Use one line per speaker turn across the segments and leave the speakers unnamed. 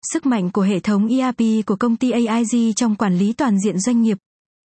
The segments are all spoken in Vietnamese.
Sức mạnh của hệ thống ERP của công ty AIG trong quản lý toàn diện doanh nghiệp.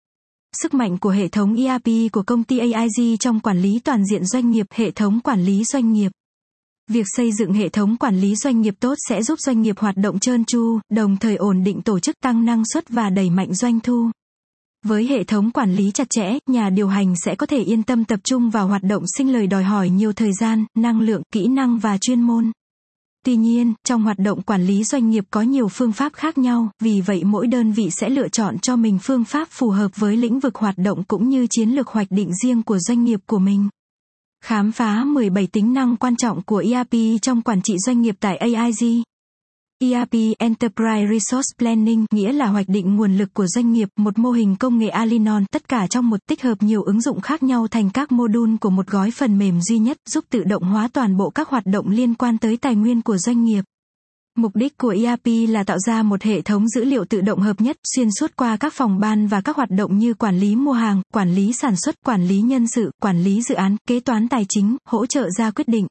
Sức mạnh của hệ thống ERP của công ty AIG trong quản lý toàn diện doanh nghiệp, hệ thống quản lý doanh nghiệp. Việc xây dựng hệ thống quản lý doanh nghiệp tốt sẽ giúp doanh nghiệp hoạt động trơn tru, đồng thời ổn định tổ chức, tăng năng suất và đẩy mạnh doanh thu. Với hệ thống quản lý chặt chẽ, nhà điều hành sẽ có thể yên tâm tập trung vào hoạt động sinh lời đòi hỏi nhiều thời gian, năng lượng, kỹ năng và chuyên môn. Tuy nhiên, trong hoạt động quản lý doanh nghiệp có nhiều phương pháp khác nhau, vì vậy mỗi đơn vị sẽ lựa chọn cho mình phương pháp phù hợp với lĩnh vực hoạt động cũng như chiến lược hoạch định riêng của doanh nghiệp của mình. Khám phá 17 tính năng quan trọng của ERP trong quản trị doanh nghiệp tại AIG. ERP Enterprise Resource Planning nghĩa là hoạch định nguồn lực của doanh nghiệp, một mô hình công nghệ Alinon, tất cả trong một, tích hợp nhiều ứng dụng khác nhau thành các mô-đun của một gói phần mềm duy nhất, giúp tự động hóa toàn bộ các hoạt động liên quan tới tài nguyên của doanh nghiệp. Mục đích của ERP là tạo ra một hệ thống dữ liệu tự động hợp nhất, xuyên suốt qua các phòng ban và các hoạt động như quản lý mua hàng, quản lý sản xuất, quản lý nhân sự, quản lý dự án, kế toán tài chính, hỗ trợ ra quyết định.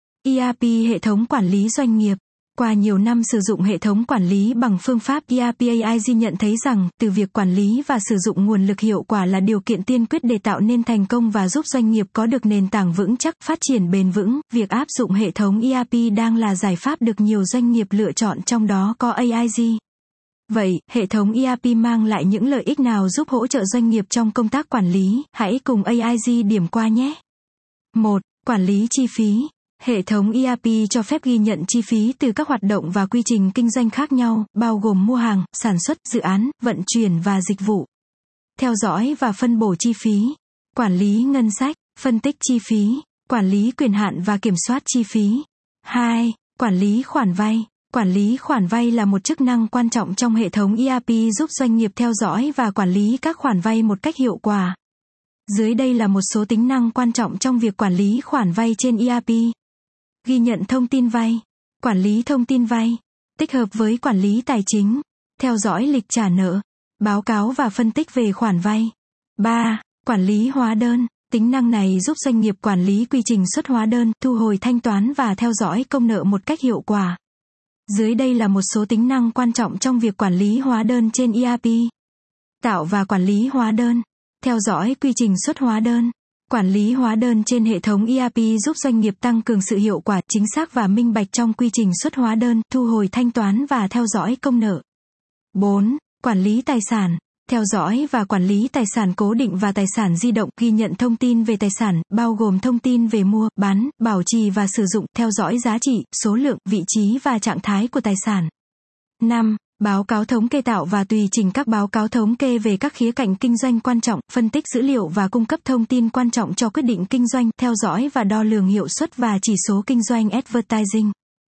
ERP hệ thống quản lý doanh nghiệp. Qua nhiều năm sử dụng hệ thống quản lý bằng phương pháp ERP, AIG nhận thấy rằng, từ việc quản lý và sử dụng nguồn lực hiệu quả là điều kiện tiên quyết để tạo nên thành công và giúp doanh nghiệp có được nền tảng vững chắc, phát triển bền vững. Việc áp dụng hệ thống ERP đang là giải pháp được nhiều doanh nghiệp lựa chọn, trong đó có AIG. Vậy, hệ thống ERP mang lại những lợi ích nào giúp hỗ trợ doanh nghiệp trong công tác quản lý? Hãy cùng AIG điểm qua nhé. 1. Quản lý chi phí. Hệ thống ERP cho phép ghi nhận chi phí từ các hoạt động và quy trình kinh doanh khác nhau, bao gồm mua hàng, sản xuất, dự án, vận chuyển và dịch vụ. Theo dõi và phân bổ chi phí. Quản lý ngân sách, phân tích chi phí, quản lý quyền hạn và kiểm soát chi phí. 2. Quản lý khoản vay. Quản lý khoản vay là một chức năng quan trọng trong hệ thống ERP, giúp doanh nghiệp theo dõi và quản lý các khoản vay một cách hiệu quả. Dưới đây là một số tính năng quan trọng trong việc quản lý khoản vay trên ERP. Ghi nhận thông tin vay. Quản lý thông tin vay. Tích hợp với quản lý tài chính. Theo dõi lịch trả nợ. Báo cáo và phân tích về khoản vay. 3. Quản lý hóa đơn. Tính năng này giúp doanh nghiệp quản lý quy trình xuất hóa đơn, thu hồi thanh toán và theo dõi công nợ một cách hiệu quả. Dưới đây là một số tính năng quan trọng trong việc quản lý hóa đơn trên ERP. Tạo và quản lý hóa đơn. Theo dõi quy trình xuất hóa đơn. Quản lý hóa đơn trên hệ thống ERP giúp doanh nghiệp tăng cường sự hiệu quả, chính xác và minh bạch trong quy trình xuất hóa đơn, thu hồi thanh toán và theo dõi công nợ. 4. Quản lý tài sản. Theo dõi và quản lý tài sản cố định và tài sản di động, ghi nhận thông tin về tài sản, bao gồm thông tin về mua, bán, bảo trì và sử dụng, theo dõi giá trị, số lượng, vị trí và trạng thái của tài sản. 5. Báo cáo thống kê. Tạo và tùy chỉnh các báo cáo thống kê về các khía cạnh kinh doanh quan trọng, phân tích dữ liệu và cung cấp thông tin quan trọng cho quyết định kinh doanh, theo dõi và đo lường hiệu suất và chỉ số kinh doanh advertising.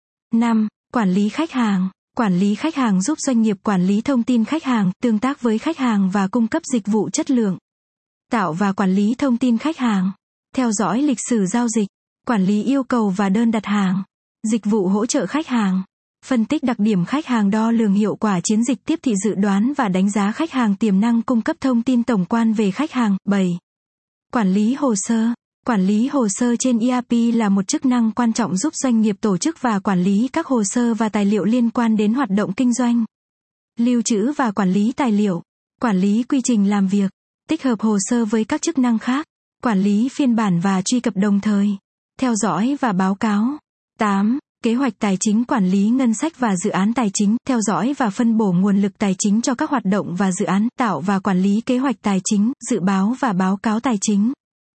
5. Quản lý khách hàng. Quản lý khách hàng giúp doanh nghiệp quản lý thông tin khách hàng, tương tác với khách hàng và cung cấp dịch vụ chất lượng. Tạo và quản lý thông tin khách hàng. Theo dõi lịch sử giao dịch, quản lý yêu cầu và đơn đặt hàng, dịch vụ hỗ trợ khách hàng. Phân tích đặc điểm khách hàng, đo lường hiệu quả chiến dịch tiếp thị, dự đoán và đánh giá khách hàng tiềm năng, cung cấp thông tin tổng quan về khách hàng. 7. Quản lý hồ sơ. Quản lý hồ sơ trên ERP là một chức năng quan trọng giúp doanh nghiệp tổ chức và quản lý các hồ sơ và tài liệu liên quan đến hoạt động kinh doanh. Lưu trữ và quản lý tài liệu. Quản lý quy trình làm việc. Tích hợp hồ sơ với các chức năng khác. Quản lý phiên bản và truy cập đồng thời. Theo dõi và báo cáo. 8. Kế hoạch tài chính. Quản lý ngân sách và dự án tài chính, theo dõi và phân bổ nguồn lực tài chính cho các hoạt động và dự án, tạo và quản lý kế hoạch tài chính, dự báo và báo cáo tài chính.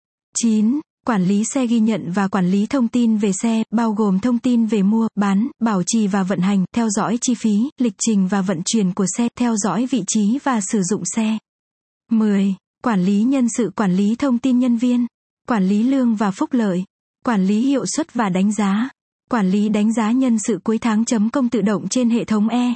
9. Quản lý xe. Ghi nhận và quản lý thông tin về xe, bao gồm thông tin về mua, bán, bảo trì và vận hành, theo dõi chi phí, lịch trình và vận chuyển của xe, theo dõi vị trí và sử dụng xe. 10. Quản lý nhân sự. Quản lý thông tin nhân viên, quản lý lương và phúc lợi, quản lý hiệu suất và đánh giá. Quản lý đánh giá nhân sự cuối tháng. .com tự động trên hệ thống E.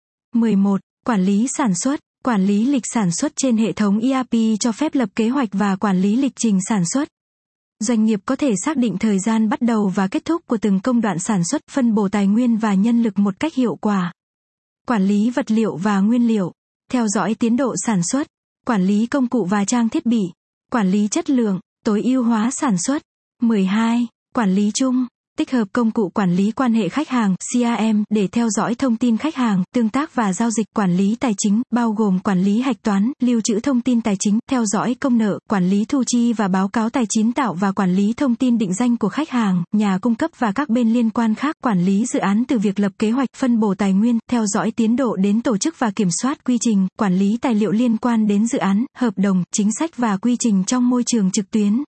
11. Quản lý sản xuất. Quản lý lịch sản xuất trên hệ thống ERP cho phép lập kế hoạch và quản lý lịch trình sản xuất. Doanh nghiệp có thể xác định thời gian bắt đầu và kết thúc của từng công đoạn sản xuất, phân bổ tài nguyên và nhân lực một cách hiệu quả. Quản lý vật liệu và nguyên liệu. Theo dõi tiến độ sản xuất. Quản lý công cụ và trang thiết bị. Quản lý chất lượng, tối ưu hóa sản xuất. 12. Quản lý chung. Tích hợp công cụ quản lý quan hệ khách hàng CRM để theo dõi thông tin khách hàng, tương tác và giao dịch. Quản lý tài chính, bao gồm quản lý hạch toán, lưu trữ thông tin tài chính, theo dõi công nợ, quản lý thu chi và báo cáo tài chính, tạo và quản lý thông tin định danh của khách hàng, nhà cung cấp và các bên liên quan khác. Quản lý dự án từ việc lập kế hoạch, phân bổ tài nguyên, theo dõi tiến độ đến tổ chức và kiểm soát quy trình, quản lý tài liệu liên quan đến dự án, hợp đồng, chính sách và quy trình trong môi trường trực tuyến.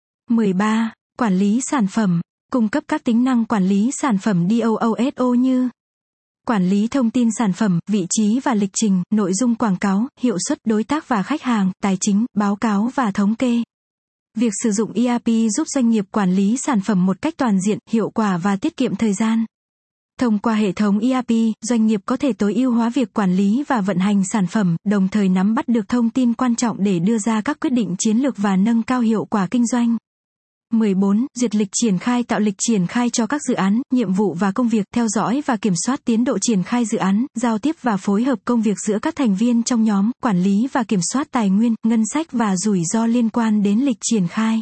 13. Quản lý sản phẩm. Cung cấp các tính năng quản lý sản phẩm DOOSO như quản lý thông tin sản phẩm, vị trí và lịch trình, nội dung quảng cáo, hiệu suất, đối tác và khách hàng, tài chính, báo cáo và thống kê. Việc sử dụng ERP giúp doanh nghiệp quản lý sản phẩm một cách toàn diện, hiệu quả và tiết kiệm thời gian. Thông qua hệ thống ERP, doanh nghiệp có thể tối ưu hóa việc quản lý và vận hành sản phẩm, đồng thời nắm bắt được thông tin quan trọng để đưa ra các quyết định chiến lược và nâng cao hiệu quả kinh doanh. 14. Duyệt lịch triển khai, tạo lịch triển khai cho các dự án, nhiệm vụ và công việc, theo dõi và kiểm soát tiến độ triển khai dự án, giao tiếp và phối hợp công việc giữa các thành viên trong nhóm, quản lý và kiểm soát tài nguyên, ngân sách và rủi ro liên quan đến lịch triển khai.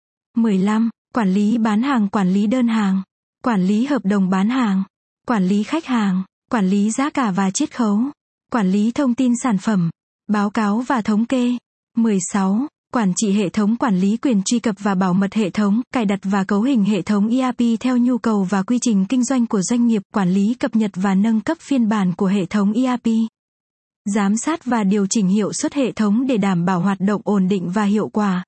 15. Quản lý bán hàng, quản lý đơn hàng, quản lý hợp đồng bán hàng, quản lý khách hàng, quản lý giá cả và chiết khấu, quản lý thông tin sản phẩm, báo cáo và thống kê. 16. Quản trị hệ thống, quản lý quyền truy cập và bảo mật hệ thống, cài đặt và cấu hình hệ thống ERP theo nhu cầu và quy trình kinh doanh của doanh nghiệp, quản lý cập nhật và nâng cấp phiên bản của hệ thống ERP. Giám sát và điều chỉnh hiệu suất hệ thống để đảm bảo hoạt động ổn định và hiệu quả.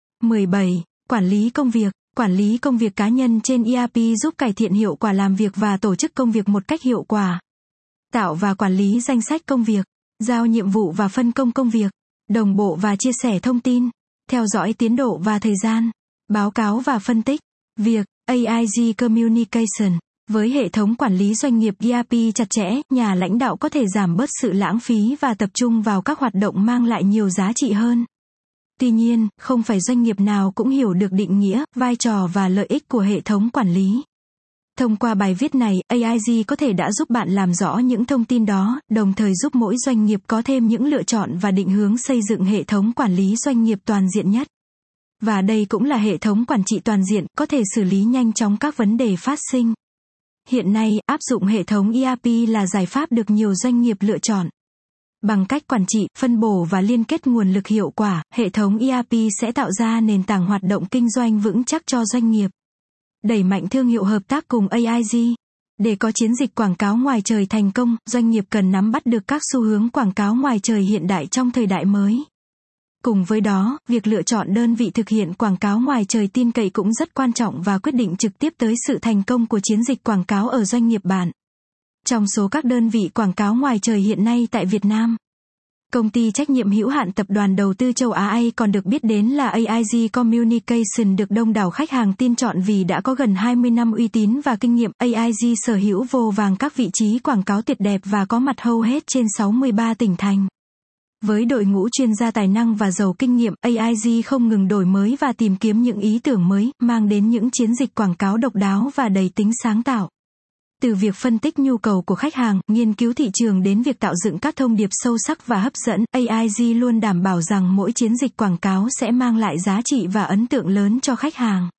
17. Quản lý công việc. Quản lý công việc cá nhân trên ERP giúp cải thiện hiệu quả làm việc và tổ chức công việc một cách hiệu quả. Tạo và quản lý danh sách công việc, giao nhiệm vụ và phân công công việc, đồng bộ và chia sẻ thông tin, theo dõi tiến độ và thời gian, báo cáo và phân tích. Việc AIG Communication. Với hệ thống quản lý doanh nghiệp ERP chặt chẽ, nhà lãnh đạo có thể giảm bớt sự lãng phí và tập trung vào các hoạt động mang lại nhiều giá trị hơn. Tuy nhiên, không phải doanh nghiệp nào cũng hiểu được định nghĩa, vai trò và lợi ích của hệ thống quản lý. Thông qua bài viết này, AIG có thể đã giúp bạn làm rõ những thông tin đó, đồng thời giúp mỗi doanh nghiệp có thêm những lựa chọn và định hướng xây dựng hệ thống quản lý doanh nghiệp toàn diện nhất. Và đây cũng là hệ thống quản trị toàn diện, có thể xử lý nhanh chóng các vấn đề phát sinh. Hiện nay, áp dụng hệ thống ERP là giải pháp được nhiều doanh nghiệp lựa chọn. Bằng cách quản trị, phân bổ và liên kết nguồn lực hiệu quả, hệ thống ERP sẽ tạo ra nền tảng hoạt động kinh doanh vững chắc cho doanh nghiệp. Đẩy mạnh thương hiệu hợp tác cùng AIG. Để có chiến dịch quảng cáo ngoài trời thành công, doanh nghiệp cần nắm bắt được các xu hướng quảng cáo ngoài trời hiện đại trong thời đại mới. Cùng với đó, việc lựa chọn đơn vị thực hiện quảng cáo ngoài trời tin cậy cũng rất quan trọng và quyết định trực tiếp tới sự thành công của chiến dịch quảng cáo ở doanh nghiệp bạn. Trong số các đơn vị quảng cáo ngoài trời hiện nay tại Việt Nam, công ty trách nhiệm hữu hạn tập đoàn đầu tư châu Á còn được biết đến là AIG Communication được đông đảo khách hàng tin chọn vì đã có gần 20 năm uy tín và kinh nghiệm. AIG sở hữu vô vàn các vị trí quảng cáo tuyệt đẹp và có mặt hầu hết trên 63 tỉnh thành. Với đội ngũ chuyên gia tài năng và giàu kinh nghiệm, AIG không ngừng đổi mới và tìm kiếm những ý tưởng mới, mang đến những chiến dịch quảng cáo độc đáo và đầy tính sáng tạo. Từ việc phân tích nhu cầu của khách hàng, nghiên cứu thị trường đến việc tạo dựng các thông điệp sâu sắc và hấp dẫn, AIG luôn đảm bảo rằng mỗi chiến dịch quảng cáo sẽ mang lại giá trị và ấn tượng lớn cho khách hàng.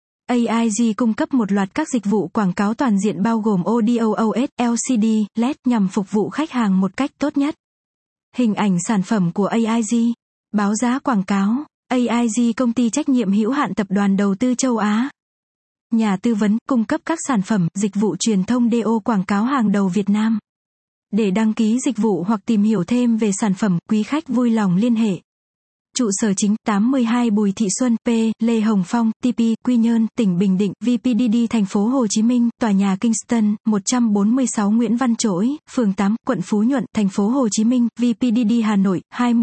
AIG cung cấp một loạt các dịch vụ quảng cáo toàn diện bao gồm Audio OS, LCD, LED nhằm phục vụ khách hàng một cách tốt nhất. Hình ảnh sản phẩm của AIG. Báo giá quảng cáo. AIG công ty trách nhiệm hữu hạn tập đoàn đầu tư châu Á. Nhà tư vấn, cung cấp các sản phẩm, dịch vụ truyền thông DO quảng cáo hàng đầu Việt Nam. Để đăng ký dịch vụ hoặc tìm hiểu thêm về sản phẩm, quý khách vui lòng liên hệ. Trụ sở chính, 82 Bùi Thị Xuân, P. Lê Hồng Phong, TP, Quy Nhơn, tỉnh Bình Định, VPDD thành phố Hồ Chí Minh, tòa nhà Kingston, 146 Nguyễn Văn Trỗi, phường 8, quận Phú Nhuận, thành phố Hồ Chí Minh, VPDD Hà Nội,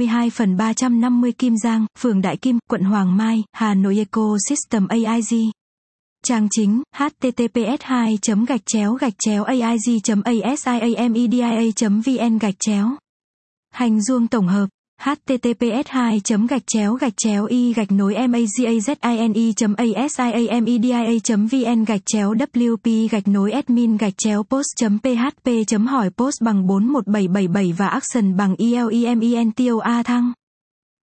22/350 Kim Giang, phường Đại Kim, quận Hoàng Mai, Hà Nội Ecosystem AIG. Trang chính, https://aig.asiamedia.vn/. Hành duông tổng hợp, https://i-magazieamedia.vn/wp-admin-post.php.hỏi post bằng 41777 và action bằng ELEMENTOA thăng.